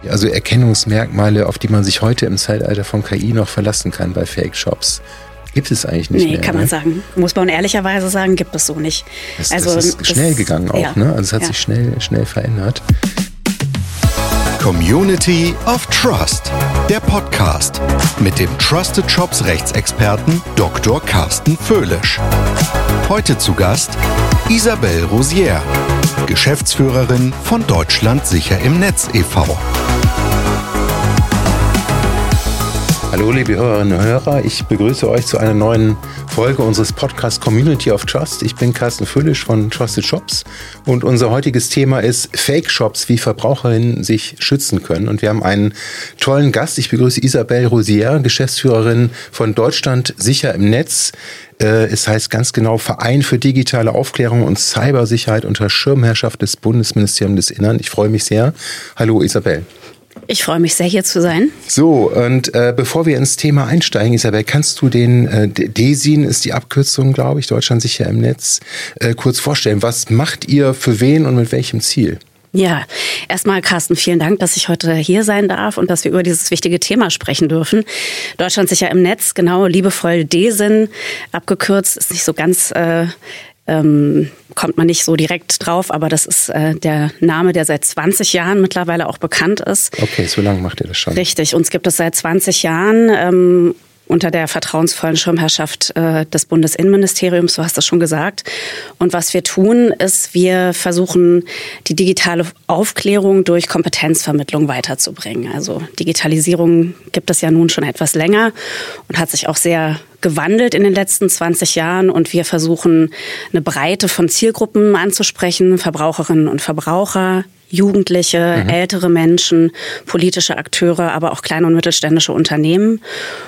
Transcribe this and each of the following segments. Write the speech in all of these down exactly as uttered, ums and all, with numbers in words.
Also Erkennungsmerkmale, auf die man sich heute im Zeitalter von K I noch verlassen kann bei Fake-Shops. Gibt es eigentlich nicht nee, mehr. Nee, kann ne? man sagen. Muss man ehrlicherweise sagen, gibt es so nicht. Das, also, das ist das, schnell gegangen auch, ja, ne? Also es hat ja. sich schnell, schnell verändert. Community of Trust, der Podcast mit dem Trusted Shops Rechtsexperten Doktor Carsten Föhlisch. Heute zu Gast Isabelle Rosière, Geschäftsführerin von Deutschland sicher im Netz e V Hallo liebe Hörerinnen und Hörer, ich begrüße euch zu einer neuen Folge unseres Podcasts Community of Trust. Ich bin Carsten Föhlisch von Trusted Shops und unser heutiges Thema ist Fake-Shops, wie Verbraucherinnen sich schützen können. Und wir haben einen tollen Gast. Ich begrüße Isabelle Rosière, Geschäftsführerin von Deutschland sicher im Netz. Es heißt ganz genau Verein für digitale Aufklärung und Cybersicherheit unter Schirmherrschaft des Bundesministeriums des Innern. Ich freue mich sehr. Hallo Isabelle. Ich freue mich sehr, hier zu sein. So, und äh, bevor wir ins Thema einsteigen, Isabelle, kannst du den äh, DESIN, ist die Abkürzung, glaube ich, Deutschland sicher im Netz, äh, kurz vorstellen. Was macht ihr für wen und mit welchem Ziel? Ja, erstmal Carsten, vielen Dank, dass ich heute hier sein darf und dass wir über dieses wichtige Thema sprechen dürfen. Deutschland sicher im Netz, genau, liebevoll DESIN, abgekürzt, ist nicht so ganz... Äh, Ähm, kommt man nicht so direkt drauf, aber das ist äh, der Name, der seit zwanzig Jahren mittlerweile auch bekannt ist. Okay, so lange macht ihr das schon? Richtig, uns gibt es seit zwanzig Jahren ähm, unter der vertrauensvollen Schirmherrschaft äh, des Bundesinnenministeriums, du hast das schon gesagt. Und was wir tun, ist, wir versuchen, die digitale Aufklärung durch Kompetenzvermittlung weiterzubringen. Also Digitalisierung gibt es ja nun schon etwas länger und hat sich auch sehr gewandelt in den letzten zwanzig Jahren und wir versuchen, eine Breite von Zielgruppen anzusprechen, Verbraucherinnen und Verbraucher, Jugendliche, mhm. ältere Menschen, politische Akteure, aber auch kleine und mittelständische Unternehmen.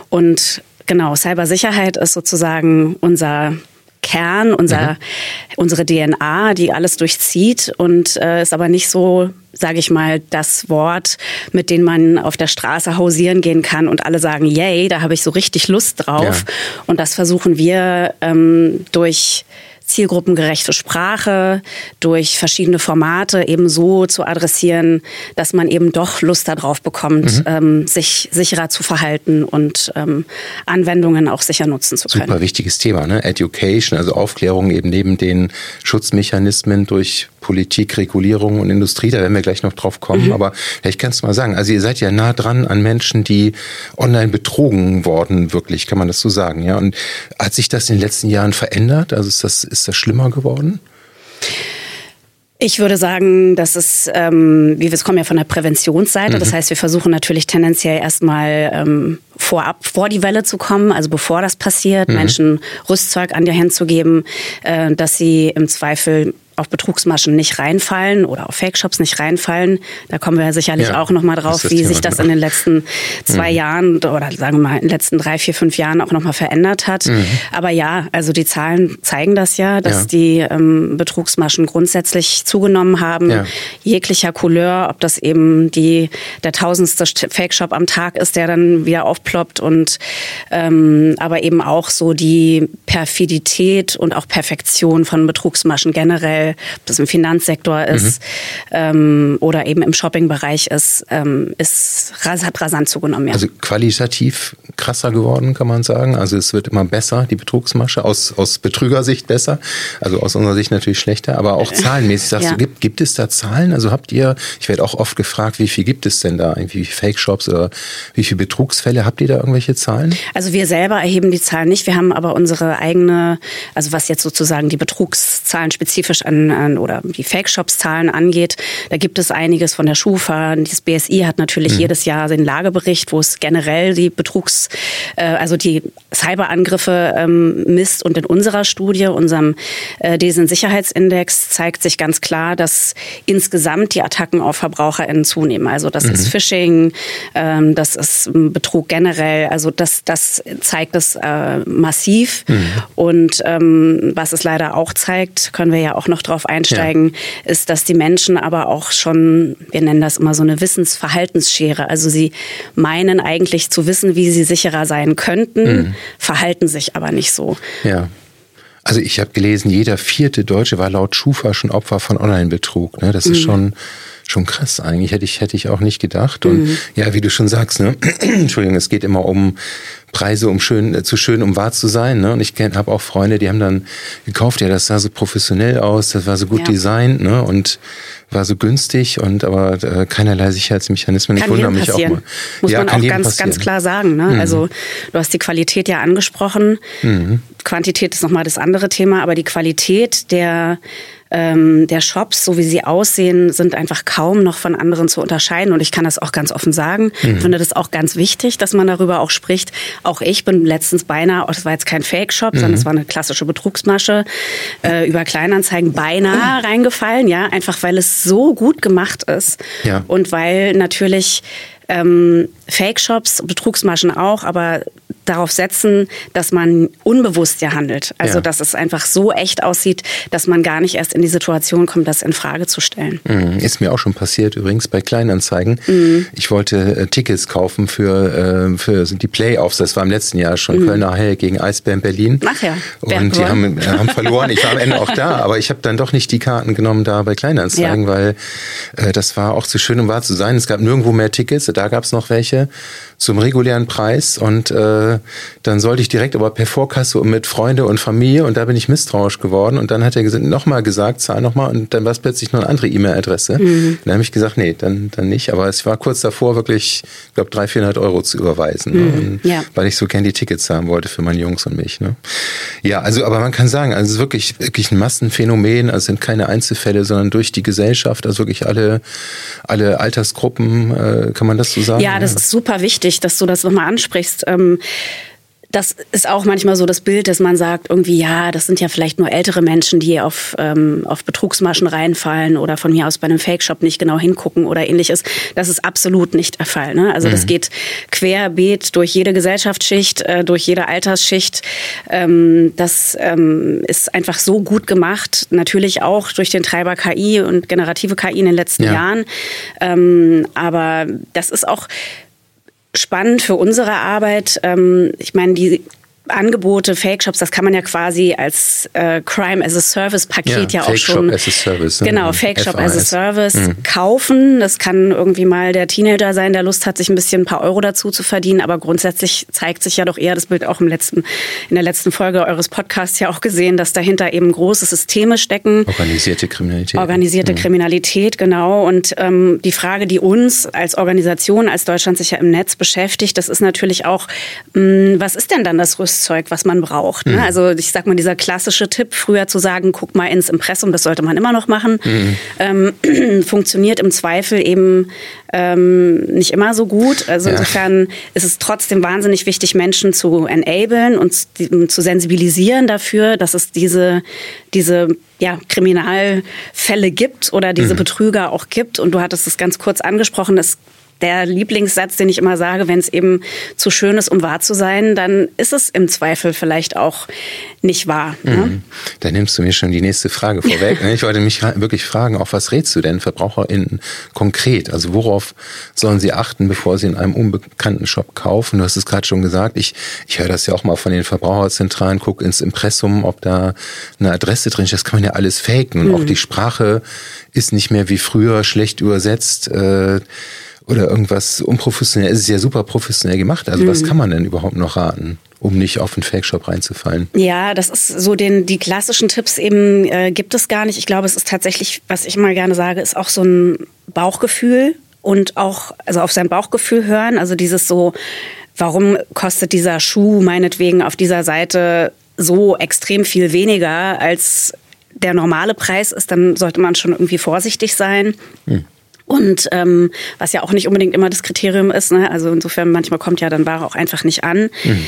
Und genau, Cybersicherheit ist sozusagen unser Kern, unser, mhm. unsere D N A, die alles durchzieht und äh, ist aber nicht so, sage ich mal, das Wort, mit dem man auf der Straße hausieren gehen kann und alle sagen, yay, da habe ich so richtig Lust drauf. Ja. Und das versuchen wir ähm, durch zielgruppengerechte Sprache, durch verschiedene Formate eben so zu adressieren, dass man eben doch Lust darauf bekommt, mhm. ähm, sich sicherer zu verhalten und ähm, Anwendungen auch sicher nutzen zu können. Super wichtiges Thema, ne? Education, also Aufklärung eben neben den Schutzmechanismen durch Politik, Regulierung und Industrie, da werden wir gleich noch drauf kommen, mhm. aber vielleicht kannst du mal sagen, also ihr seid ja nah dran an Menschen, die online betrogen worden, wirklich, kann man das so sagen, ja? Und hat sich das in den letzten Jahren verändert? Also ist das Ist das schlimmer geworden? Ich würde sagen, das ist, ähm, wir kommen ja von der Präventionsseite. Mhm. Das heißt, wir versuchen natürlich tendenziell erstmal ähm, vorab vor die Welle zu kommen, also bevor das passiert, mhm. Menschen Rüstzeug an die Hand zu geben, äh, dass sie im Zweifel auf Betrugsmaschen nicht reinfallen oder auf Fake-Shops nicht reinfallen. Da kommen wir sicherlich ja, auch noch mal drauf, wie Thema sich das genau. in den letzten zwei mhm. Jahren oder sagen wir mal in den letzten drei, vier, fünf Jahren auch noch mal verändert hat. Mhm. Aber ja, also die Zahlen zeigen das ja, dass ja. die ähm, Betrugsmaschen grundsätzlich zugenommen haben. Ja. Jeglicher Couleur, ob das eben die der tausendste Fake-Shop am Tag ist, der dann wieder aufploppt und ähm, aber eben auch so die Perfidität und auch Perfektion von Betrugsmaschen generell, ob das im Finanzsektor ist mhm. ähm, oder eben im Shoppingbereich ist, ähm, ist hat rasant zugenommen. Ja. Also qualitativ krasser geworden, kann man sagen. Also es wird immer besser, die Betrugsmasche, aus, aus Betrügersicht besser, also aus unserer Sicht natürlich schlechter, aber auch zahlenmäßig. Sagst ja. du, gibt, gibt es da Zahlen? Also habt ihr, ich werde auch oft gefragt, wie viel gibt es denn da? Wie viele Fake-Shops oder wie viele Betrugsfälle? Habt ihr da irgendwelche Zahlen? Also wir selber erheben die Zahlen nicht. Wir haben aber unsere eigene, also was jetzt sozusagen die Betrugszahlen spezifisch an An, oder die Fake-Shops-Zahlen angeht. Da gibt es einiges von der Schufa. Das B S I hat natürlich mhm. jedes Jahr den Lagebericht, wo es generell die Betrugs-, äh, also die Cyberangriffe ähm, misst. Und in unserer Studie, unserem äh, DESIN-Sicherheitsindex, zeigt sich ganz klar, dass insgesamt die Attacken auf VerbraucherInnen zunehmen. Also das mhm. ist Phishing, ähm, das ist Betrug generell. Also das, das zeigt es äh, massiv. Mhm. Und ähm, was es leider auch zeigt, können wir ja auch noch drauf einsteigen, ja. ist, dass die Menschen aber auch schon, wir nennen das immer so eine Wissensverhaltensschere, also sie meinen eigentlich zu wissen, wie sie sicherer sein könnten, mhm. verhalten sich aber nicht so. Ja. Also ich habe gelesen, jeder vierte Deutsche war laut Schufa schon Opfer von Online-Betrug. Ne? Das ist mhm. schon Schon krass eigentlich, hätte ich, hätte ich auch nicht gedacht. Und mhm. ja, wie du schon sagst, ne, Entschuldigung, es geht immer um Preise, um schön, äh, zu schön, um wahr zu sein. Ne? Und ich habe auch Freunde, die haben dann gekauft, ja, das sah so professionell aus, das war so gut ja. designt, ne? Und war so günstig und aber äh, keinerlei Sicherheitsmechanismen. Kann ich wundere mich passieren. auch mal. Muss ja, man auch ganz, ganz klar sagen. Ne? Mhm. Also du hast die Qualität ja angesprochen. Mhm. Quantität ist nochmal das andere Thema, aber die Qualität der ähm, der Shops, so wie sie aussehen, sind einfach kaum noch von anderen zu unterscheiden. Und ich kann das auch ganz offen sagen. Mhm. Ich finde das auch ganz wichtig, dass man darüber auch spricht. Auch ich bin letztens beinahe, das war jetzt kein Fake-Shop, mhm. sondern es war eine klassische Betrugsmasche, äh, über Kleinanzeigen beinahe mhm. reingefallen. Ja, einfach weil es so gut gemacht ist. Ja. Und weil natürlich ähm, Fake-Shops, Betrugsmaschen auch, aber darauf setzen, dass man unbewusst ja handelt. Also, ja. dass es einfach so echt aussieht, dass man gar nicht erst in die Situation kommt, das in Frage zu stellen. Mhm. Ist mir auch schon passiert, übrigens bei Kleinanzeigen. Mhm. Ich wollte äh, Tickets kaufen für, äh, für die Playoffs. Das war im letzten Jahr schon mhm. Kölner Haie gegen Eisbären Berlin. Ach ja. Und die haben, äh, haben verloren. Ich war am Ende auch da, aber ich habe dann doch nicht die Karten genommen da bei Kleinanzeigen, ja. weil äh, das war auch zu schön, um wahr zu sein. Es gab nirgendwo mehr Tickets, da gab es noch welche zum regulären Preis und äh, dann sollte ich direkt aber per Vorkasse und mit Freunde und Familie und da bin ich misstrauisch geworden und dann hat er nochmal gesagt, zahl nochmal und dann war es plötzlich nur eine andere E-Mail-Adresse. Mhm. Dann habe ich gesagt, nee, dann, dann nicht, aber es war kurz davor wirklich, ich glaube, dreihundert, vierhundert Euro zu überweisen, mhm. ne? und, ja. weil ich so gerne die Tickets haben wollte für meine Jungs und mich. Ne? Ja, also aber man kann sagen, also es ist wirklich, wirklich ein Massenphänomen, also es sind keine Einzelfälle, sondern durch die Gesellschaft, also wirklich alle, alle Altersgruppen, äh, kann man das so sagen? Ja, das ja. ist super wichtig, dass du das nochmal ansprichst. Ähm, Das ist auch manchmal so das Bild, dass man sagt, irgendwie, ja, das sind ja vielleicht nur ältere Menschen, die auf, ähm, auf Betrugsmaschen reinfallen oder von mir aus bei einem Fake-Shop nicht genau hingucken oder ähnliches. Das ist absolut nicht der Fall. Ne? Also mhm. das geht querbeet durch jede Gesellschaftsschicht, äh, durch jede Altersschicht. Ähm, das ähm, ist einfach so gut gemacht. Natürlich auch durch den Treiber K I und generative K I in den letzten ja. Jahren. Ähm, aber das ist auch spannend für unsere Arbeit. Ich meine, die Angebote, Fake-Shops, das kann man ja quasi als äh, Crime-as-a-Service-Paket ja, ja auch schon... Fake-Shop-as-a-Service. Ne? Genau, Fake-Shop-as-a-Service mhm. kaufen. Das kann irgendwie mal der Teenager sein, der Lust hat, sich ein bisschen ein paar Euro dazu zu verdienen. Aber grundsätzlich zeigt sich ja doch eher das Bild auch im letzten, in der letzten Folge eures Podcasts ja auch gesehen, dass dahinter eben große Systeme stecken. Organisierte Kriminalität. Organisierte mhm. Kriminalität, genau. Und ähm, die Frage, die uns als Organisation, als Deutschland sicher im Netz beschäftigt, das ist natürlich auch, mh, was ist denn dann das Rüstzeug, was man braucht. Ne? Mhm. Also ich sag mal, dieser klassische Tipp, früher zu sagen, guck mal ins Impressum, das sollte man immer noch machen, mhm. ähm, funktioniert im Zweifel eben ähm, nicht immer so gut. Also ja. insofern ist es trotzdem wahnsinnig wichtig, Menschen zu enablen und zu, zu sensibilisieren dafür, dass es diese, diese ja, Kriminalfälle gibt oder diese mhm. Betrüger auch gibt. Und du hattest es ganz kurz angesprochen, es der Lieblingssatz, den ich immer sage, wenn es eben zu schön ist, um wahr zu sein, dann ist es im Zweifel vielleicht auch nicht wahr. Ne? Mhm. Da nimmst du mir schon die nächste Frage vorweg. Ich wollte mich wirklich fragen, auf was rätst du denn VerbraucherInnen konkret? Also worauf sollen sie achten, bevor sie in einem unbekannten Shop kaufen? Du hast es gerade schon gesagt, ich, ich höre das ja auch mal von den Verbraucherzentralen, guck ins Impressum, ob da eine Adresse drin ist. Das kann man ja alles faken. Und mhm. auch die Sprache ist nicht mehr wie früher schlecht übersetzt, äh, oder irgendwas unprofessionell. Es ist ja super professionell gemacht. Also mhm. was kann man denn überhaupt noch raten, um nicht auf einen Fake-Shop reinzufallen? Ja, das ist so, den die klassischen Tipps eben äh, gibt es gar nicht. Ich glaube, es ist tatsächlich, was ich mal gerne sage, ist auch so ein Bauchgefühl und auch, also auf sein Bauchgefühl hören. Also dieses so, warum kostet dieser Schuh meinetwegen auf dieser Seite so extrem viel weniger als der normale Preis ist, dann sollte man schon irgendwie vorsichtig sein. Mhm. Und ähm, was ja auch nicht unbedingt immer das Kriterium ist, ne? Also insofern manchmal kommt ja dann Ware auch einfach nicht an. Mhm.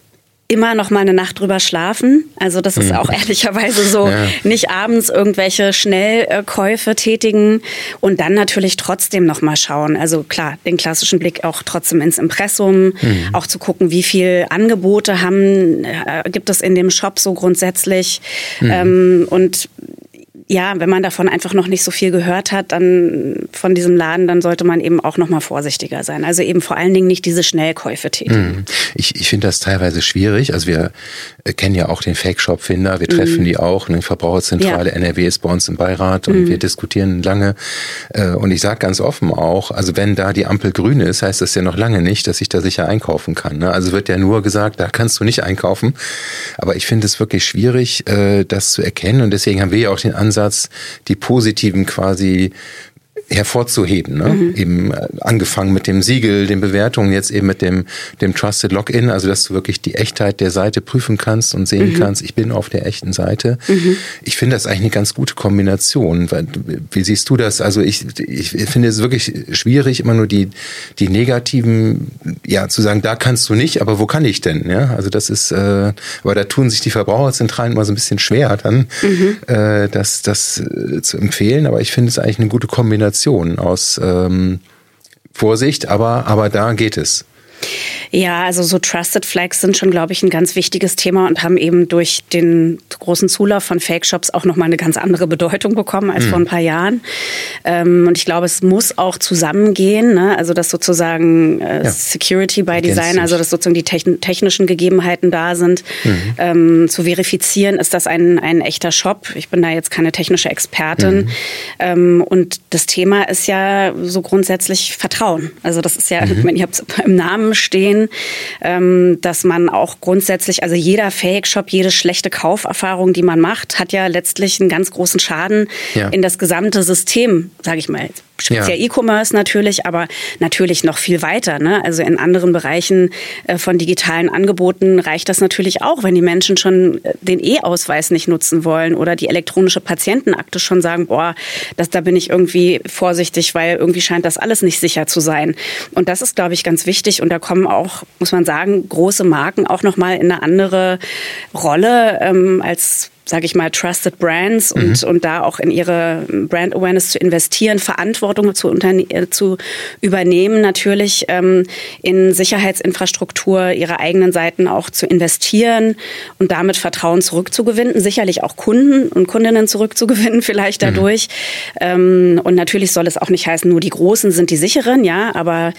Immer noch mal eine Nacht drüber schlafen. Also das ist mhm. auch ehrlicherweise so, ja. nicht abends irgendwelche Schnellkäufe tätigen und dann natürlich trotzdem noch mal schauen. Also klar, den klassischen Blick auch trotzdem ins Impressum, mhm. auch zu gucken, wie viel Angebote haben, äh, gibt es in dem Shop so grundsätzlich. Mhm. Ähm, und ja, wenn man davon einfach noch nicht so viel gehört hat, dann von diesem Laden, dann sollte man eben auch noch mal vorsichtiger sein. Also eben vor allen Dingen nicht diese Schnellkäufe tätigen. Ich, ich finde das teilweise schwierig. Also wir kennen ja auch den Fake-Shop-Finder, wir treffen mm. die auch. Eine Verbraucherzentrale ja. N R W ist bei uns im Beirat und mm. wir diskutieren lange. Und ich sage ganz offen auch, also wenn da die Ampel grün ist, heißt das ja noch lange nicht, dass ich da sicher einkaufen kann. Also wird ja nur gesagt, da kannst du nicht einkaufen. Aber ich finde es wirklich schwierig, das zu erkennen. Und deswegen haben wir ja auch den Ansatz, die positiven quasi hervorzuheben, ne? Mhm. Eben angefangen mit dem Siegel, den Bewertungen, jetzt eben mit dem, dem Trusted Login, also dass du wirklich die Echtheit der Seite prüfen kannst und sehen mhm. kannst, ich bin auf der echten Seite. Mhm. Ich finde das eigentlich eine ganz gute Kombination. Wie siehst du das? Also ich, ich finde es wirklich schwierig, immer nur die, die negativen, ja, zu sagen, da kannst du nicht, aber wo kann ich denn? Ja, also das ist, äh, aber da tun sich die Verbraucherzentralen immer so ein bisschen schwer dann, mhm. äh, das, das äh, zu empfehlen, aber ich finde es eigentlich eine gute Kombination aus ähm, Vorsicht, aber, aber da geht es. Ja, also so Trusted Flags sind schon, glaube ich, ein ganz wichtiges Thema und haben eben durch den großen Zulauf von Fake-Shops auch nochmal eine ganz andere Bedeutung bekommen als mhm. vor ein paar Jahren. Ähm, und ich glaube, es muss auch zusammengehen, ne? Also dass sozusagen äh, ja. Security by Design, also dass sozusagen die techn- technischen Gegebenheiten da sind, mhm. ähm, zu verifizieren, ist das ein, ein echter Shop. Ich bin da jetzt keine technische Expertin. Mhm. Ähm, und das Thema ist ja so grundsätzlich Vertrauen. Also das ist ja, mhm. ich meine, ihr habt es im Namen stehen, dass man auch grundsätzlich, also jeder Fake-Shop, jede schlechte Kauferfahrung, die man macht, hat ja letztlich einen ganz großen Schaden ja. in das gesamte System, sage ich mal. Speziell ja. E-Commerce natürlich, aber natürlich noch viel weiter. Ne? Also in anderen Bereichen äh, von digitalen Angeboten reicht das natürlich auch, wenn die Menschen schon den E-Ausweis nicht nutzen wollen oder die elektronische Patientenakte schon sagen, boah, das, da bin ich irgendwie vorsichtig, weil irgendwie scheint das alles nicht sicher zu sein. Und das ist, glaube ich, ganz wichtig. Und da kommen auch, muss man sagen, große Marken auch nochmal in eine andere Rolle ähm, als sage ich mal, Trusted Brands und, mhm. und da auch in ihre Brand Awareness zu investieren, Verantwortung zu, unterne- zu übernehmen, natürlich ähm, in Sicherheitsinfrastruktur, ihre eigenen Seiten auch zu investieren und damit Vertrauen zurückzugewinnen, sicherlich auch Kunden und Kundinnen zurückzugewinnen vielleicht dadurch. Mhm. Ähm, und natürlich soll es auch nicht heißen, nur die Großen sind die sicheren, ja, aber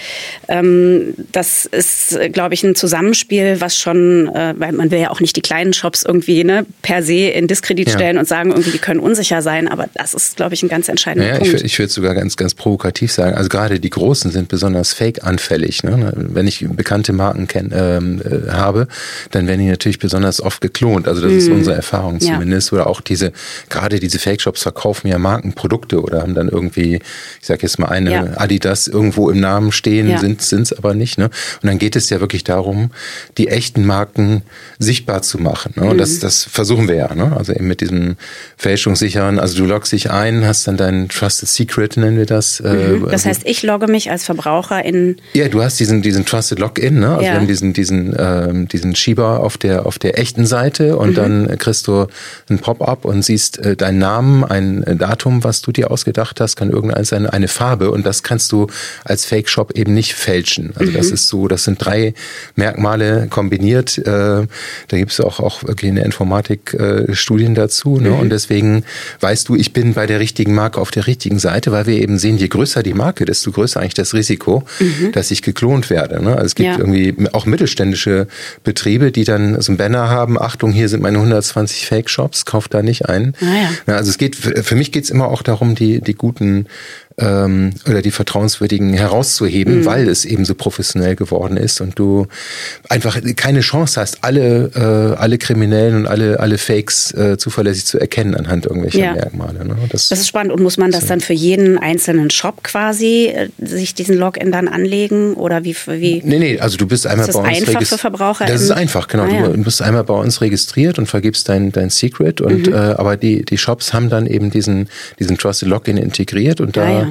ähm, das ist, glaube ich, ein Zusammenspiel, was schon, äh, weil man will ja auch nicht die kleinen Shops irgendwie ne, per se in Diskredit ja. stellen und sagen, irgendwie, die können unsicher sein. Aber das ist, glaube ich, ein ganz entscheidender naja, Punkt. Ich, ich würde sogar ganz, ganz provokativ sagen, also gerade die Großen sind besonders fake-anfällig. Ne? Wenn ich bekannte Marken kenn, ähm, äh, habe, dann werden die natürlich besonders oft geklont. Also das mm. ist unsere Erfahrung zumindest. Ja. Oder auch diese, gerade diese Fake-Shops verkaufen ja Markenprodukte oder haben dann irgendwie, ich sage jetzt mal eine ja. Adidas irgendwo im Namen stehen, ja. sind es aber nicht. Ne? Und dann geht es ja wirklich darum, die echten Marken sichtbar zu machen. Ne? Und mm. das, das versuchen wir ja. Ne? Also eben mit diesem fälschungssicheren, also du loggst dich ein, hast dann dein Trusted Secret, nennen wir das. Mhm. Das heißt, ich logge mich als Verbraucher in... Ja, du hast diesen, diesen Trusted Login, ne? Also ja. wir haben diesen, diesen, ähm, diesen Schieber auf der, auf der echten Seite und mhm. dann kriegst du ein Pop-up und siehst äh, deinen Namen, ein Datum, was du dir ausgedacht hast, kann irgendein sein, eine Farbe und das kannst du als Fake-Shop eben nicht fälschen. Also mhm. das ist so, das sind drei Merkmale kombiniert. Äh, da gibt es auch, auch wirklich eine Informatik äh, Studien dazu. Ne? Mhm. Und deswegen weißt du, ich bin bei der richtigen Marke auf der richtigen Seite, weil wir eben sehen, je größer die Marke, desto größer eigentlich das Risiko, mhm. dass ich geklont werde. Ne? Also es gibt ja. irgendwie auch mittelständische Betriebe, die dann so ein Banner haben, Achtung, hier sind meine hundertzwanzig Fake-Shops, kauf da nicht ein. Ah, ja. Ja, also es geht, für mich geht es immer auch darum, die, die guten ähm, oder die vertrauenswürdigen herauszuheben, mhm. weil es eben so professionell geworden ist und du einfach keine Chance hast, alle äh, alle Kriminellen und alle alle Fakes äh, zuverlässig zu erkennen anhand irgendwelcher ja. Merkmale. Ne? Das, das ist spannend. Und muss man das so. dann für jeden einzelnen Shop quasi äh, sich diesen Login dann anlegen oder wie wie? Nee, nee, also du bist einmal bei uns registriert. Ist das einfach für Verbraucher? Das ist einfach, genau. Ah, ja. Du bist einmal bei uns registriert und vergibst dein dein Secret und mhm. äh, aber die die Shops haben dann eben diesen diesen Trusted Login integriert und da ah, ja.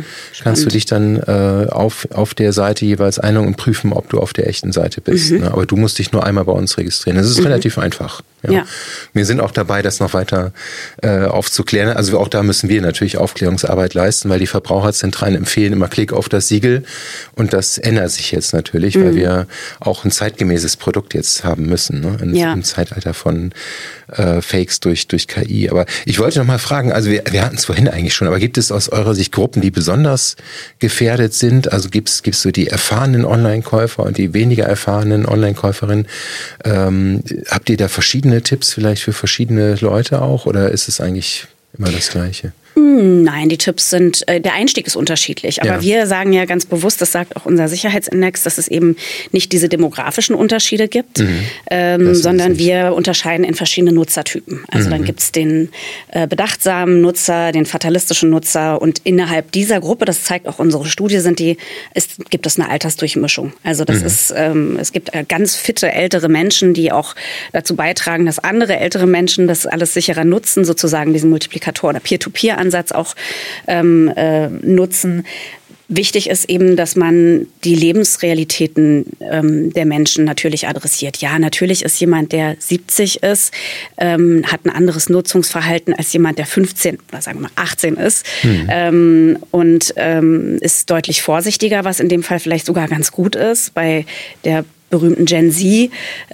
kannst du dich dann äh, auf, auf der Seite jeweils einloggen und prüfen, ob du auf der echten Seite bist. Mhm. Ne? Aber du musst dich nur einmal bei uns registrieren. Das ist mhm. relativ einfach. Ja. Ja. Wir sind auch dabei, das noch weiter äh, aufzuklären. Also auch da müssen wir natürlich Aufklärungsarbeit leisten, weil die Verbraucherzentralen empfehlen immer Klick auf das Siegel. Und das ändert sich jetzt natürlich, mhm. weil wir auch ein zeitgemäßes Produkt jetzt haben müssen, ne? In, ja. im Zeitalter von äh, Fakes durch, durch K I. Aber ich wollte noch mal fragen, also wir, wir hatten es vorhin eigentlich schon, aber gibt es aus eurer Sicht Gruppen, die besonders gefährdet sind? Also gibt es so die erfahrenen Online-Käufer und die weniger erfahrenen Online-Käuferinnen? Ähm, habt ihr da verschiedene Tipps vielleicht für verschiedene Leute auch oder ist es eigentlich immer das Gleiche? Nein, die Tipps sind, äh, der Einstieg ist unterschiedlich. Aber ja. wir sagen ja ganz bewusst, das sagt auch unser Sicherheitsindex, dass es eben nicht diese demografischen Unterschiede gibt, mhm. ähm, sondern wir unterscheiden in verschiedene Nutzertypen. Also mhm. dann gibt es den äh, bedachtsamen Nutzer, den fatalistischen Nutzer und innerhalb dieser Gruppe, das zeigt auch unsere Studie, sind die, es gibt es eine Altersdurchmischung. Also das mhm. ist, ähm, es gibt ganz fitte ältere Menschen, die auch dazu beitragen, dass andere ältere Menschen das alles sicherer nutzen, sozusagen diesen Multiplikator oder Peer-to-Peer Ansatz auch ähm, äh, nutzen. Wichtig ist eben, dass man die Lebensrealitäten ähm, der Menschen natürlich adressiert. Ja, natürlich ist jemand, der siebzig ist, ähm, hat ein anderes Nutzungsverhalten als jemand, der fünfzehn oder sagen wir mal achtzehn ist mhm. ähm, und ähm, ist deutlich vorsichtiger, was in dem Fall vielleicht sogar ganz gut ist. Bei der berühmten Gen Z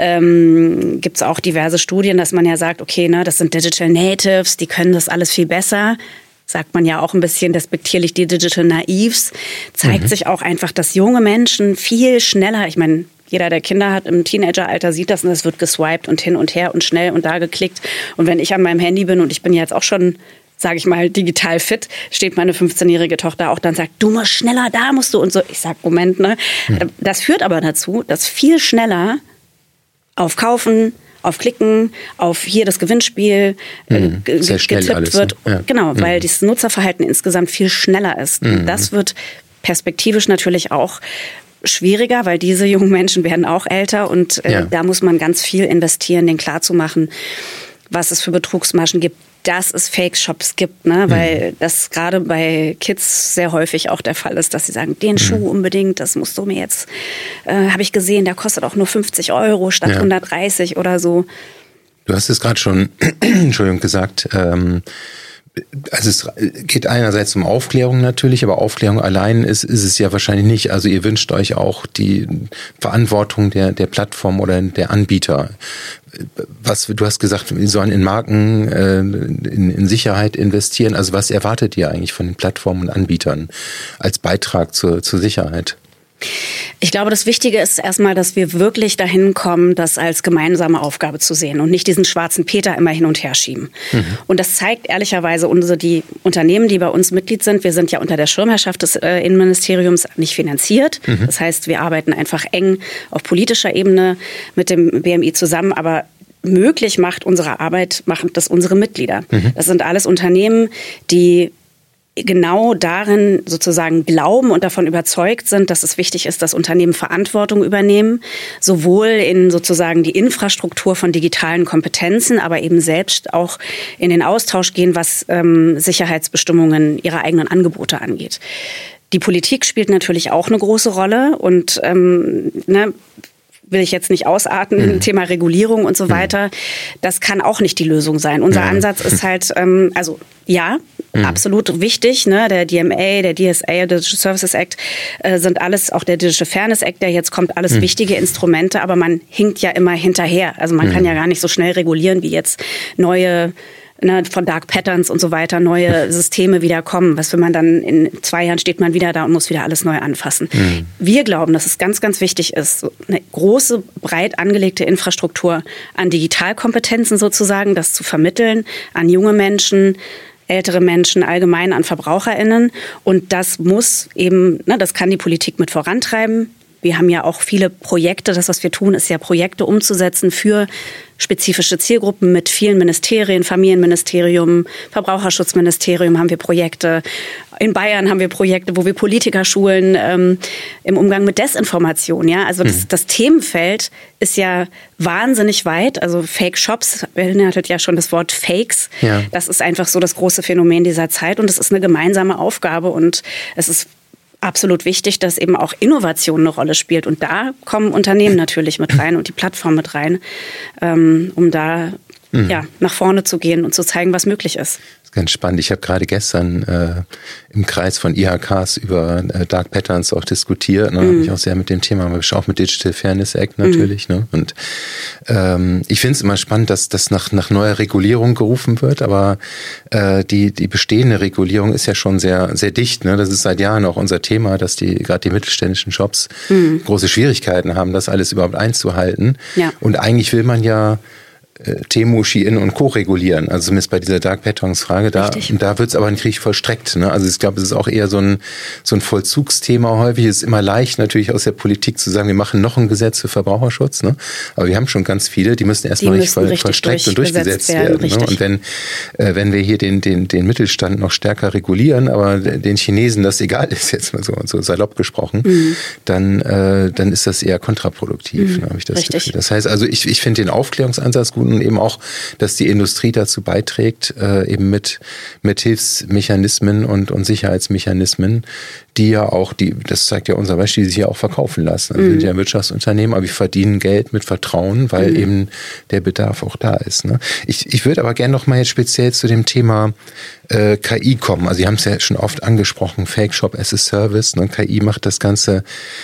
ähm, gibt es auch diverse Studien, dass man ja sagt, okay, ne, das sind Digital Natives, die können das alles viel besser. Sagt man ja auch ein bisschen despektierlich, die Digital Naives. Zeigt mhm. sich auch einfach, dass junge Menschen viel schneller, ich meine, jeder, der Kinder hat im Teenageralter, sieht das und es wird geswiped und hin und her und schnell und da geklickt. Und wenn ich an meinem Handy bin und ich bin jetzt auch schon, sage ich mal, digital fit, steht meine fünfzehnjährige Tochter auch dann sagt, du musst schneller, da musst du und so. Ich sag, Moment, ne? Hm. Das führt aber dazu, dass viel schneller auf Kaufen, auf Klicken, auf hier das Gewinnspiel hm. äh, Sehr schnell getippt alles, wird. Ne? Ja. Genau, hm. weil das Nutzerverhalten insgesamt viel schneller ist. Hm. Das wird perspektivisch natürlich auch schwieriger, weil diese jungen Menschen werden auch älter und äh, ja. da muss man ganz viel investieren, denen klarzumachen, was es für Betrugsmaschen gibt, dass es Fake-Shops gibt, ne? Mhm. Weil das gerade bei Kids sehr häufig auch der Fall ist, dass sie sagen, den mhm. Schuh unbedingt, das musst du mir jetzt, äh, habe ich gesehen, der kostet auch nur fünfzig Euro statt ja. hundertdreißig oder so. Du hast es gerade schon, Entschuldigung, gesagt, ähm, also es geht einerseits um Aufklärung natürlich, aber Aufklärung allein ist, ist es ja wahrscheinlich nicht. Also ihr wünscht euch auch die Verantwortung der, der Plattform oder der Anbieter. Was, du hast gesagt, wir sollen in Marken, äh, in, in Sicherheit investieren. Also was erwartet ihr eigentlich von den Plattformen und Anbietern als Beitrag zur, zur Sicherheit? Ich glaube, das Wichtige ist erstmal, dass wir wirklich dahin kommen, das als gemeinsame Aufgabe zu sehen und nicht diesen schwarzen Peter immer hin und her schieben. Mhm. Und das zeigt ehrlicherweise unsere, die Unternehmen, die bei uns Mitglied sind. Wir sind ja unter der Schirmherrschaft des äh, Innenministeriums nicht finanziert. Mhm. Das heißt, wir arbeiten einfach eng auf politischer Ebene mit dem B M I zusammen, aber möglich macht unsere Arbeit, machen das unsere Mitglieder. Mhm. Das sind alles Unternehmen, die genau darin sozusagen glauben und davon überzeugt sind, dass es wichtig ist, dass Unternehmen Verantwortung übernehmen, sowohl in sozusagen die Infrastruktur von digitalen Kompetenzen, aber eben selbst auch in den Austausch gehen, was ähm, Sicherheitsbestimmungen ihrer eigenen Angebote angeht. Die Politik spielt natürlich auch eine große Rolle und ähm, ne, will ich jetzt nicht ausarten, mhm. Thema Regulierung und so weiter. Das kann auch nicht die Lösung sein. Unser ja. Ansatz ist halt, ähm, also ja, mhm. absolut wichtig. Ne? Der D M A, der D S A, der Digital Services Act äh, sind alles, auch der Digital Fairness Act, der jetzt kommt, alles mhm. wichtige Instrumente, aber man hinkt ja immer hinterher. Also man mhm. kann ja gar nicht so schnell regulieren, wie jetzt neue Ne, von Dark Patterns und so weiter, neue Systeme wieder kommen. Was, wenn man dann in zwei Jahren steht man wieder da und muss wieder alles neu anfassen. Mhm. Wir glauben, dass es ganz, ganz wichtig ist, so eine große, breit angelegte Infrastruktur an Digitalkompetenzen sozusagen, das zu vermitteln an junge Menschen, ältere Menschen, allgemein an VerbraucherInnen. Und das muss eben, ne, das kann die Politik mit vorantreiben. wir haben ja auch viele Projekte. Das, was wir tun, ist ja Projekte umzusetzen für spezifische Zielgruppen mit vielen Ministerien, Familienministerium, Verbraucherschutzministerium haben wir Projekte. In Bayern haben wir Projekte, wo wir Politiker schulen ähm, im Umgang mit Desinformation. Ja, also das, mhm. das Themenfeld ist ja wahnsinnig weit. Also Fake Shops beinhaltet ja schon das Wort Fakes. Ja. Das ist einfach so das große Phänomen dieser Zeit und es ist eine gemeinsame Aufgabe und es ist absolut wichtig, dass eben auch Innovation eine Rolle spielt. Und da kommen Unternehmen natürlich mit rein und die Plattform mit rein, ähm, um da mhm. ja, nach vorne zu gehen und zu zeigen, was möglich ist. Das ist ganz spannend. Ich habe gerade gestern äh, im Kreis von I H Ks über äh, Dark Patterns auch diskutiert. Ne? Mhm. Habe ich auch sehr mit dem Thema, auch mit Digital Fairness Act natürlich. Mhm. Ne? Und ähm, ich finde es immer spannend, dass das nach, nach neuer Regulierung gerufen wird, aber äh, die, die bestehende Regulierung ist ja schon sehr, sehr dicht. Ne? Das ist seit Jahren auch unser Thema, dass die gerade die mittelständischen Shops mhm. große Schwierigkeiten haben, das alles überhaupt einzuhalten. Ja. Und eigentlich will man ja Temu, Shein und Co. regulieren. Also zumindest bei dieser Dark Patterns-Frage. Da, da wird es aber nicht richtig vollstreckt. Ne? Also ich glaube, es ist auch eher so ein, so ein Vollzugsthema häufig. Es ist immer leicht natürlich aus der Politik zu sagen, wir machen noch ein Gesetz für Verbraucherschutz. Ne? Aber wir haben schon ganz viele, die müssen erstmal richtig, voll, richtig vollstreckt und durchgesetzt werden. werden ne? Und wenn, äh, wenn wir hier den, den, den Mittelstand noch stärker regulieren, aber den Chinesen das egal ist, jetzt mal so, so salopp gesprochen, mhm. dann, äh, dann ist das eher kontraproduktiv. Mhm. Ne? Habe ich das richtig. Gefühl. Das heißt also, ich, ich finde den Aufklärungsansatz gut, und eben auch, dass die Industrie dazu beiträgt, äh, eben mit, mit Hilfsmechanismen und, und Sicherheitsmechanismen, die ja auch, die, das zeigt ja unser Beispiel, die sich ja auch verkaufen lassen. Also mhm. wir sind ja ein Wirtschaftsunternehmen, aber wir verdienen Geld mit Vertrauen, weil mhm. eben der Bedarf auch da ist. Ne? Ich, ich würde aber gerne noch mal jetzt speziell zu dem Thema äh, K I kommen. Also Sie haben es ja schon oft angesprochen, Fake Shop as a Service. Ne? K I macht das Ganze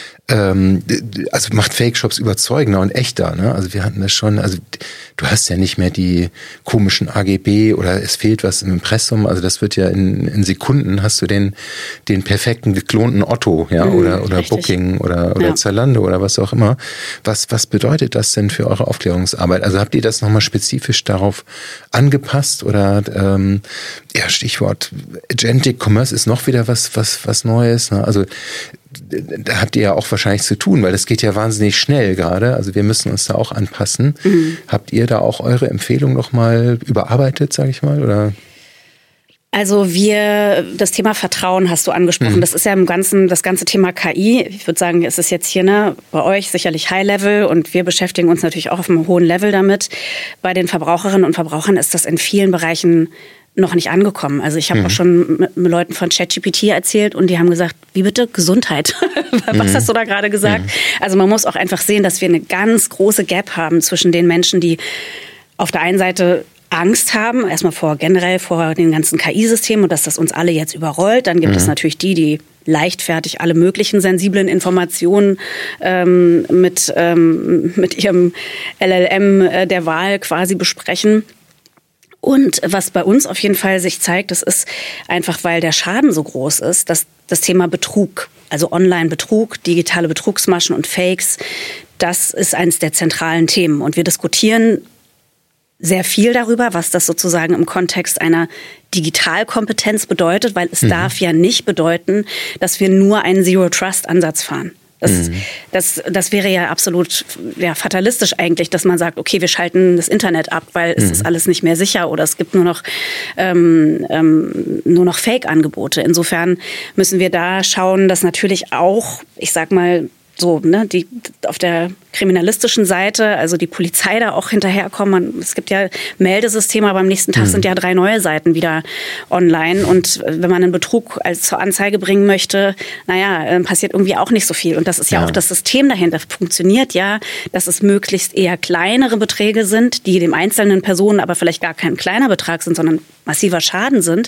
Ähm, also macht Fake-Shops überzeugender und echter. Ne? Also wir hatten das schon, also du hast ja nicht mehr die komischen A G B oder es fehlt was im Impressum. Also das wird ja in, in Sekunden hast du den, den perfekten geklonten Otto, ja, mhm, oder, oder Booking oder, oder ja. Zalando oder was auch immer. Was, was bedeutet das denn für eure Aufklärungsarbeit? Also habt ihr das nochmal spezifisch darauf angepasst oder, ähm, ja, Stichwort Agentic Commerce ist noch wieder was, was, was Neues. Ne? Also da habt ihr ja auch wahrscheinlich zu tun, weil das geht ja wahnsinnig schnell gerade. Also wir müssen uns da auch anpassen. Mhm. Habt ihr da auch eure Empfehlung nochmal überarbeitet, sage ich mal, oder? Also wir, das Thema Vertrauen hast du angesprochen. Mhm. Das ist ja im Ganzen, das ganze Thema K I. Ich würde sagen, es ist jetzt hier ne, bei euch sicherlich High-Level und wir beschäftigen uns natürlich auch auf einem hohen Level damit. Bei den Verbraucherinnen und Verbrauchern ist das in vielen Bereichen noch nicht angekommen. Also ich habe mhm. auch schon mit, mit Leuten von ChatGPT erzählt und die haben gesagt, wie bitte? Gesundheit. Was mhm. hast du da gerade gesagt? Mhm. Also man muss auch einfach sehen, dass wir eine ganz große Gap haben zwischen den Menschen, die auf der einen Seite Angst haben, erstmal vor generell vor den ganzen K I-Systemen und dass das uns alle jetzt überrollt. Dann gibt mhm. es natürlich die, die leichtfertig alle möglichen sensiblen Informationen ähm, mit, ähm, mit ihrem L L M äh, der Wahl quasi besprechen. Und was bei uns auf jeden Fall sich zeigt, das ist einfach, weil der Schaden so groß ist, dass das Thema Betrug, also Online-Betrug, digitale Betrugsmaschen und Fakes, das ist eines der zentralen Themen. Und wir diskutieren sehr viel darüber, was das sozusagen im Kontext einer Digitalkompetenz bedeutet, weil es mhm. darf ja nicht bedeuten, dass wir nur einen Zero-Trust-Ansatz fahren. Das, mhm. das, das wäre ja absolut ja, fatalistisch eigentlich, dass man sagt, okay, wir schalten das Internet ab, weil es mhm. ist alles nicht mehr sicher oder es gibt nur noch, ähm, ähm, nur noch Fake-Angebote. Insofern müssen wir da schauen, dass natürlich auch, ich sag mal, so, ne, die auf der kriminalistischen Seite, also die Polizei da auch hinterherkommen. Es gibt ja Meldesysteme, aber am nächsten Tag mhm. sind ja drei neue Seiten wieder online. Und wenn man einen Betrug als zur Anzeige bringen möchte, naja, passiert irgendwie auch nicht so viel. Und das ist ja, ja auch das System dahinter. Funktioniert ja, dass es möglichst eher kleinere Beträge sind, die dem einzelnen Personen aber vielleicht gar kein kleiner Betrag sind, sondern massiver Schaden sind.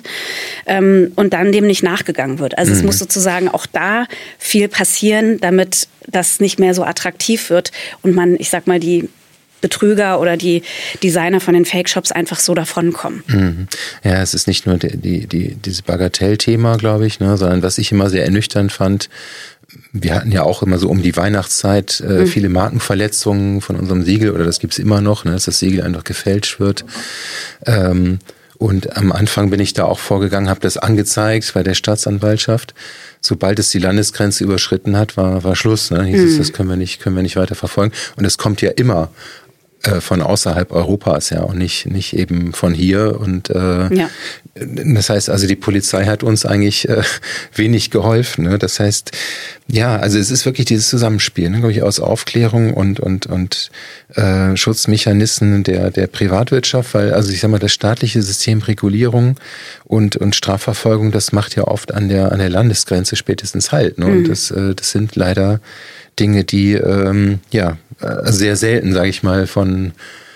Und dann dem nicht nachgegangen wird. Also mhm. es muss sozusagen auch da viel passieren, damit das nicht mehr so attraktiv wird und man, ich sag mal, die Betrüger oder die Designer von den Fake-Shops einfach so davonkommen. Mhm. Ja, es ist nicht nur die, die, die, dieses Bagatellthema, glaube ich, ne, sondern was ich immer sehr ernüchternd fand, wir hatten ja auch immer so um die Weihnachtszeit äh, mhm. viele Markenverletzungen von unserem Siegel, oder das gibt's immer noch, ne, dass das Siegel einfach gefälscht wird. Ähm, Und am Anfang bin ich da auch vorgegangen, habe das angezeigt bei der Staatsanwaltschaft. Sobald es die Landesgrenze überschritten hat, war, war Schluss. Ne? Hieß es, das können wir nicht, können wir nicht weiter verfolgen. Und es kommt ja immer äh, von außerhalb Europas, ja, und nicht, nicht eben von hier. Und äh, ja. Das heißt also, die Polizei hat uns eigentlich äh, wenig geholfen. Ne? Das heißt, ja, also es ist wirklich dieses Zusammenspiel, ne, glaube ich, aus Aufklärung und und und äh, Schutzmechanismen der der Privatwirtschaft, weil also ich sag mal, das staatliche System Regulierung und und Strafverfolgung, das macht ja oft an der an der Landesgrenze spätestens halt. Ne? Mhm. Und das äh, das sind leider Dinge, die ähm, ja sehr selten, sage ich mal, von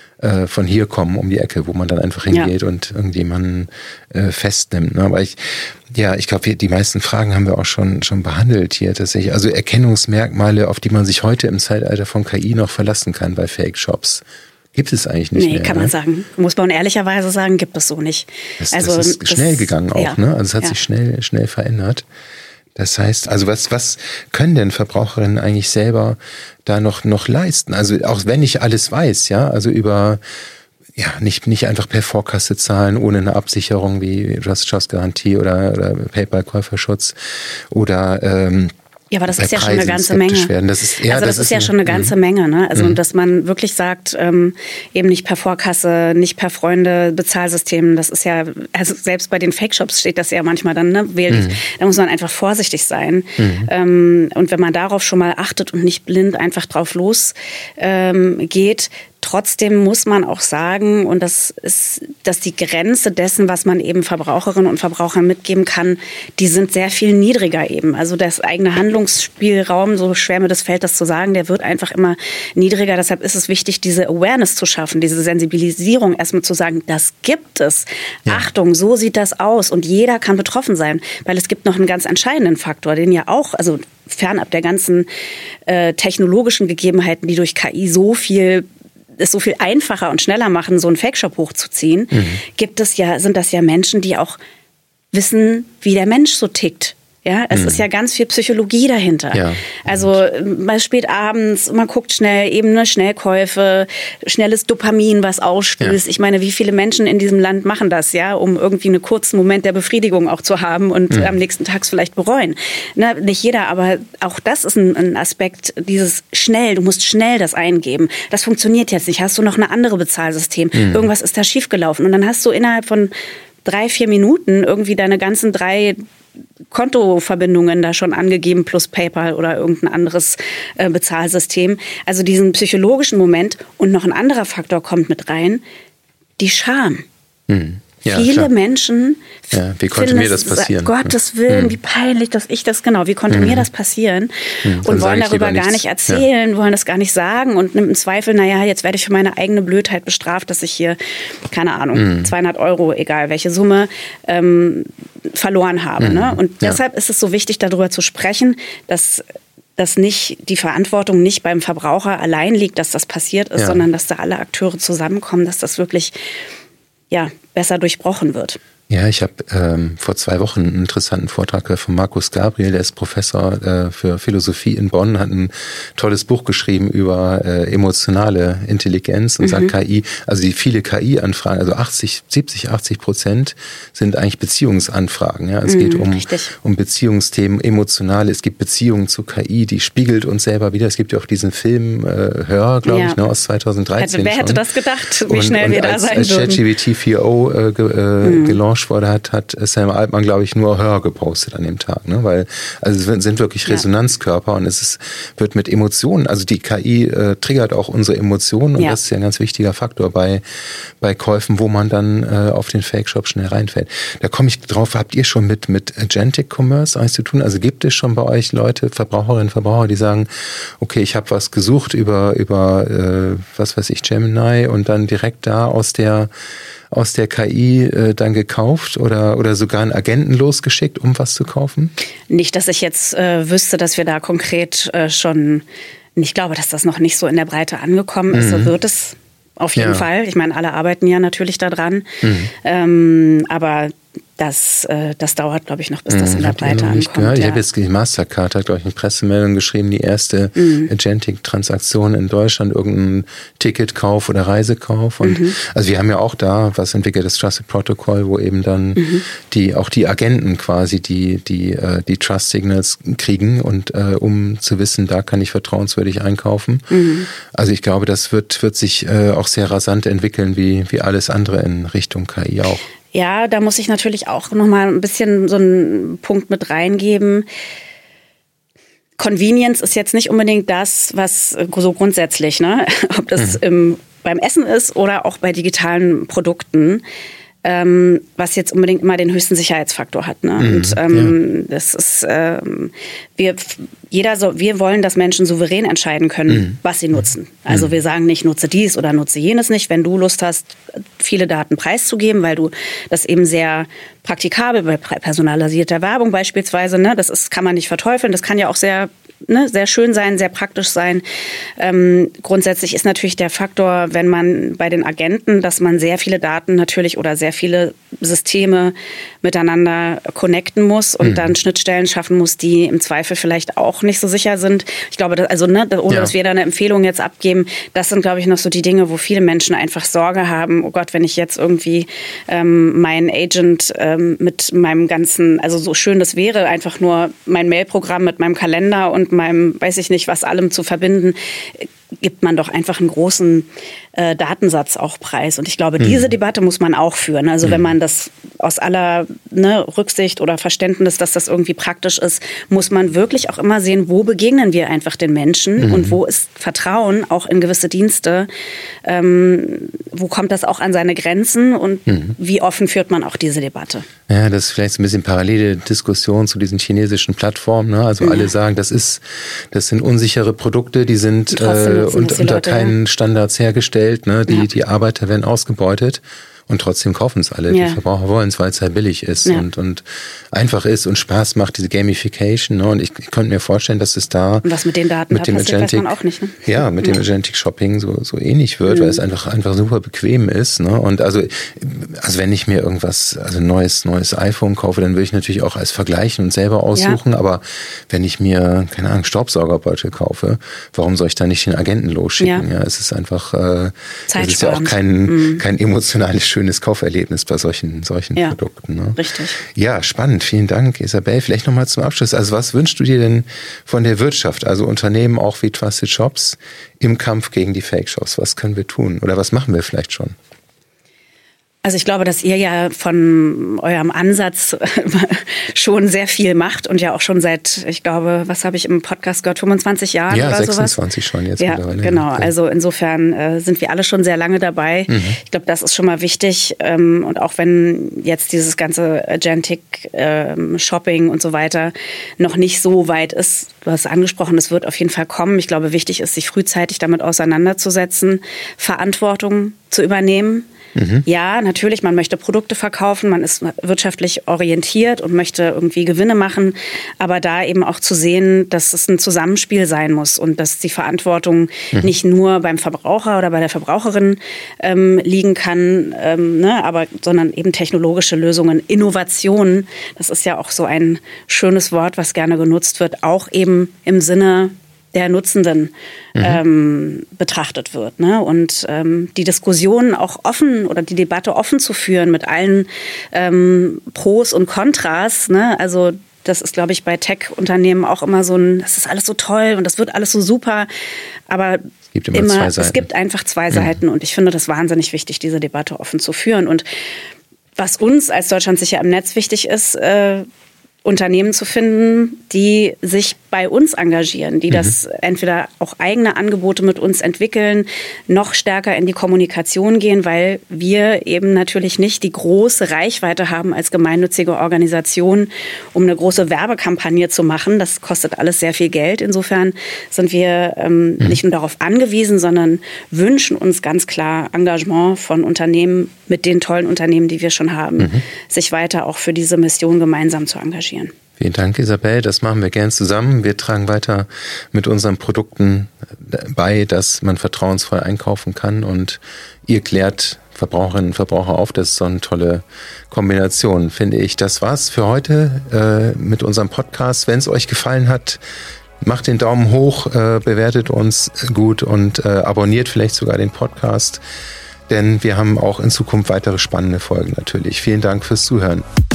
von hier kommen um die Ecke, wo man dann einfach hingeht ja. und irgendjemanden äh, festnimmt. Ne? Aber ich, ja, ich glaube, die meisten Fragen haben wir auch schon schon behandelt hier tatsächlich. Also Erkennungsmerkmale, auf die man sich heute im Zeitalter von K I noch verlassen kann bei Fake-Shops, gibt es eigentlich nicht nee, mehr. Nee, kann ne? man sagen. Muss man ehrlicherweise sagen, gibt es so nicht. Das, also, das ist schnell das, gegangen auch, ja. ne? Also es hat ja. sich schnell schnell verändert. Das heißt, also was, was können denn Verbraucherinnen eigentlich selber da noch, noch leisten? Also auch wenn ich alles weiß, ja, also über, ja, nicht, nicht einfach per Vorkasse zahlen, ohne eine Absicherung wie Just-Trust-Garantie oder, oder PayPal-Käuferschutz oder, ähm, ja, aber das ist ja schon eine ganze Menge. Werden. Das ist, ja, also das, das ist, ist ja schon eine ganze mhm. Menge. Ne? Also mhm. dass man wirklich sagt, ähm, eben nicht per Vorkasse, nicht per Freunde, Bezahlsystem. Das ist ja, also selbst bei den Fake-Shops steht das ja manchmal dann, ne? Wählt, mhm. da muss man einfach vorsichtig sein. Mhm. Ähm, und wenn man darauf schon mal achtet und nicht blind einfach drauf losgeht, ähm, geht, trotzdem muss man auch sagen, und das ist, dass die Grenze dessen, was man eben Verbraucherinnen und Verbrauchern mitgeben kann, die sind sehr viel niedriger eben. Also das eigene Handlungsspielraum, so schwer mir das fällt, das zu sagen, der wird einfach immer niedriger. Deshalb ist es wichtig, diese Awareness zu schaffen, diese Sensibilisierung, erstmal zu sagen, das gibt es. Ja. Achtung, so sieht das aus und jeder kann betroffen sein. Weil es gibt noch einen ganz entscheidenden Faktor, den ja auch, also fernab der ganzen äh, technologischen Gegebenheiten, die durch K I so viel es so viel einfacher und schneller machen, so einen Fake-Shop hochzuziehen, mhm. gibt es ja, sind das ja Menschen, die auch wissen, wie der Mensch so tickt. Ja, es mhm. ist ja ganz viel Psychologie dahinter. Ja. Also mal spät abends, man guckt schnell, eben eine Schnellkäufe, schnelles Dopamin, was ausstößt. Ja. Ich meine, wie viele Menschen in diesem Land machen das, ja, um irgendwie einen kurzen Moment der Befriedigung auch zu haben und mhm. am nächsten Tag vielleicht bereuen. Ne, nicht jeder, aber auch das ist ein, ein Aspekt, dieses schnell, du musst schnell das eingeben. Das funktioniert jetzt nicht. Hast du noch eine andere Bezahlsystem? Mhm. Irgendwas ist da schiefgelaufen. Und dann hast du innerhalb von drei, vier Minuten irgendwie deine ganzen drei Kontoverbindungen da schon angegeben, plus PayPal oder irgendein anderes äh, Bezahlsystem. Also diesen psychologischen Moment. Und noch ein anderer Faktor kommt mit rein, die Scham. Hm. Ja, Viele klar. Menschen ja, wie konnte mir das passieren? Gottes Willen, hm. wie peinlich, dass ich das, genau, wie konnte hm. mir das passieren? Hm. Und wollen darüber gar nicht erzählen, ja. wollen das gar nicht sagen und im Zweifel, naja, jetzt werde ich für meine eigene Blödheit bestraft, dass ich hier, keine Ahnung, hm. zweihundert Euro, egal welche Summe, ähm, verloren habe. Hm. Ne? Und deshalb ja. ist es so wichtig, darüber zu sprechen, dass dass nicht die Verantwortung nicht beim Verbraucher allein liegt, dass das passiert ist, ja. sondern dass da alle Akteure zusammenkommen, dass das wirklich ja, besser durchbrochen wird. Ja, ich habe ähm, vor zwei Wochen einen interessanten Vortrag von Markus Gabriel, der ist Professor äh, für Philosophie in Bonn, hat ein tolles Buch geschrieben über äh, emotionale Intelligenz und mhm. sagt K I, also die viele K I-Anfragen, also achtzig, siebzig, achtzig Prozent sind eigentlich Beziehungsanfragen. Ja, es mhm, geht um, um Beziehungsthemen, emotionale, es gibt Beziehungen zu K I, die spiegelt uns selber wieder. Es gibt ja auch diesen Film äh, Hör, glaube ja. ich, ne, aus zweitausenddreizehn. Wer schon. hätte das gedacht, wie und, schnell und wir da als, sein als würden? Chat G P T vier Punkt0 äh, ge, äh, mhm. gelauncht wurde, hat, hat Sam Altman, glaube ich, nur Hör gepostet an dem Tag, ne? Weil also es sind wirklich Resonanzkörper ja. und es ist, wird mit Emotionen, also die K I äh, triggert auch unsere Emotionen und ja. das ist ja ein ganz wichtiger Faktor bei bei Käufen, wo man dann äh, auf den Fake-Shop schnell reinfällt. Da komme ich drauf, habt ihr schon mit mit Agentic Commerce eins zu tun? Also gibt es schon bei euch Leute, Verbraucherinnen, Verbraucher, die sagen, okay, ich habe was gesucht über über äh, was weiß ich, Gemini und dann direkt da aus der aus der K I äh, dann gekauft oder oder sogar einen Agenten losgeschickt, um was zu kaufen? Nicht, dass ich jetzt äh, wüsste, dass wir da konkret äh, schon, ich glaube, dass das noch nicht so in der Breite angekommen ist. Mhm. So wird es auf jeden ja. Fall. Ich meine, alle arbeiten ja natürlich daran. Mhm. Ähm, aber das, äh, das dauert, glaube ich, noch, bis das in der Habt ihr Breite noch nicht ankommt. gehört? Ich Ja. habe jetzt, Mastercard hat, glaube ich, eine Pressemeldung geschrieben, die erste mhm. Agentic-Transaktion in Deutschland, irgendein Ticketkauf oder Reisekauf. Und mhm. also wir haben ja auch da was entwickelt, das Trusted Protocol, wo eben dann mhm. die auch die Agenten quasi die die äh, die Trust Signals kriegen und äh, um zu wissen, da kann ich vertrauenswürdig einkaufen. Mhm. Also ich glaube, das wird wird sich äh, auch sehr rasant entwickeln, wie wie alles andere in Richtung K I auch. Ja, da muss ich natürlich auch noch mal ein bisschen so einen Punkt mit reingeben. Convenience ist jetzt nicht unbedingt das, was so grundsätzlich, ne, ob das mhm. im, beim Essen ist oder auch bei digitalen Produkten, ähm, was jetzt unbedingt immer den höchsten Sicherheitsfaktor hat. Ne? Mhm, und ähm, ja. das ist, ähm, wir, jeder so, wir wollen, dass Menschen souverän entscheiden können, mhm. was sie nutzen. Also mhm. wir sagen nicht, nutze dies oder nutze jenes nicht. Wenn du Lust hast, viele Daten preiszugeben, weil du das eben sehr praktikabel bei personalisierter Werbung beispielsweise, ne, das ist, kann man nicht verteufeln. Das kann ja auch sehr Ne, sehr schön sein, sehr praktisch sein. Ähm, grundsätzlich ist natürlich der Faktor, wenn man bei den Agenten, dass man sehr viele Daten natürlich oder sehr viele Systeme miteinander connecten muss und mhm. dann Schnittstellen schaffen muss, die im Zweifel vielleicht auch nicht so sicher sind. Ich glaube, dass, also ne, ohne ja. dass wir da eine Empfehlung jetzt abgeben, das sind, glaube ich, noch so die Dinge, wo viele Menschen einfach Sorge haben, oh Gott, wenn ich jetzt irgendwie ähm, meinen Agent ähm, mit meinem ganzen, also so schön das wäre, einfach nur mein Mailprogramm mit meinem Kalender und meinem, weiß ich nicht, was allem zu verbinden, gibt man doch einfach einen großen äh, Datensatz auch preis. Und ich glaube, mhm. diese Debatte muss man auch führen. Also mhm. wenn man das aus aller ne, Rücksicht oder Verständnis, dass das irgendwie praktisch ist, muss man wirklich auch immer sehen, wo begegnen wir einfach den Menschen mhm. und wo ist Vertrauen auch in gewisse Dienste, ähm, wo kommt das auch an seine Grenzen und mhm. wie offen führt man auch diese Debatte. Ja, das ist vielleicht so ein bisschen parallele Diskussion zu diesen chinesischen Plattformen. Ne? Also ja. alle sagen, das ist, das sind unsichere Produkte, die sind äh, und, unter Leute, keinen ja. Standards hergestellt. Ne? Die, ja. die Arbeiter werden ausgebeutet. Und trotzdem kaufen es alle. Ja. Die Verbraucher wollen es, weil es halt billig ist ja. und, und einfach ist und Spaß macht, diese Gamification. Ne? Und ich, ich könnte mir vorstellen, dass es da und was mit den Daten mit dem passiert, Agentic, weiß man auch nicht. Ne? Ja, mit ja. dem Agentic Shopping so, so ähnlich wird, mhm. weil es einfach, einfach super bequem ist. Ne? Und also, also wenn ich mir irgendwas, also ein neues, neues iPhone kaufe, dann würde ich natürlich auch als vergleichen und selber aussuchen. Ja. Aber wenn ich mir, keine Ahnung, Staubsaugerbeutel kaufe, warum soll ich da nicht den Agenten losschicken? Ja, ja es ist einfach, äh, das ist ja auch kein, mhm. kein emotionales schönes Kauferlebnis bei solchen, solchen ja, Produkten. Ne? Richtig. Ja, spannend. Vielen Dank, Isabel. Vielleicht nochmal zum Abschluss. Also was wünschst du dir denn von der Wirtschaft, also Unternehmen auch wie Trusted Shops im Kampf gegen die Fake-Shops? Was können wir tun? Oder was machen wir vielleicht schon? Also ich glaube, dass ihr ja von eurem Ansatz schon sehr viel macht und ja auch schon seit, ich glaube, was habe ich im Podcast gehört, fünfundzwanzig Jahren ja, oder sowas? Ja, sechsundzwanzig schon jetzt. Ja, genau. Okay. Also insofern äh, sind wir alle schon sehr lange dabei. Mhm. Ich glaube, das ist schon mal wichtig. Ähm, und auch wenn jetzt dieses ganze Agentic ähm, Shopping und so weiter noch nicht so weit ist, du hast angesprochen, es wird auf jeden Fall kommen. Ich glaube, wichtig ist, sich frühzeitig damit auseinanderzusetzen, Verantwortung zu übernehmen. Mhm. Ja, natürlich, man möchte Produkte verkaufen, man ist wirtschaftlich orientiert und möchte irgendwie Gewinne machen, aber da eben auch zu sehen, dass es ein Zusammenspiel sein muss und dass die Verantwortung mhm. nicht nur beim Verbraucher oder bei der Verbraucherin ähm, liegen kann, ähm, ne, aber sondern eben technologische Lösungen, Innovationen, das ist ja auch so ein schönes Wort, was gerne genutzt wird, auch eben im Sinne der Nutzenden mhm. ähm, betrachtet wird. Ne? Und ähm, die Diskussion auch offen oder die Debatte offen zu führen mit allen ähm, Pros und Kontras. Ne? Also das ist, glaube ich, bei Tech-Unternehmen auch immer so ein, das ist alles so toll und das wird alles so super. Aber es gibt, immer immer, zwei Seiten. Es gibt einfach zwei Seiten mhm. und ich finde das wahnsinnig wichtig, diese Debatte offen zu führen. Und was uns als Deutschland sicher im Netz wichtig ist, äh, Unternehmen zu finden, die sich bei uns engagieren, die mhm. das entweder auch eigene Angebote mit uns entwickeln, noch stärker in die Kommunikation gehen, weil wir eben natürlich nicht die große Reichweite haben als gemeinnützige Organisation, um eine große Werbekampagne zu machen. Das kostet alles sehr viel Geld. Insofern sind wir ähm, mhm. nicht nur darauf angewiesen, sondern wünschen uns ganz klar Engagement von Unternehmen mit den tollen Unternehmen, die wir schon haben, mhm. sich weiter auch für diese Mission gemeinsam zu engagieren. Vielen Dank, Isabel. Das machen wir gern zusammen. Wir tragen weiter mit unseren Produkten bei, dass man vertrauensvoll einkaufen kann und ihr klärt Verbraucherinnen und Verbraucher auf. Das ist so eine tolle Kombination, finde ich. Das war's für heute äh, mit unserem Podcast. Wenn es euch gefallen hat, macht den Daumen hoch, äh, bewertet uns gut und äh, abonniert vielleicht sogar den Podcast. Denn wir haben auch in Zukunft weitere spannende Folgen natürlich. Vielen Dank fürs Zuhören.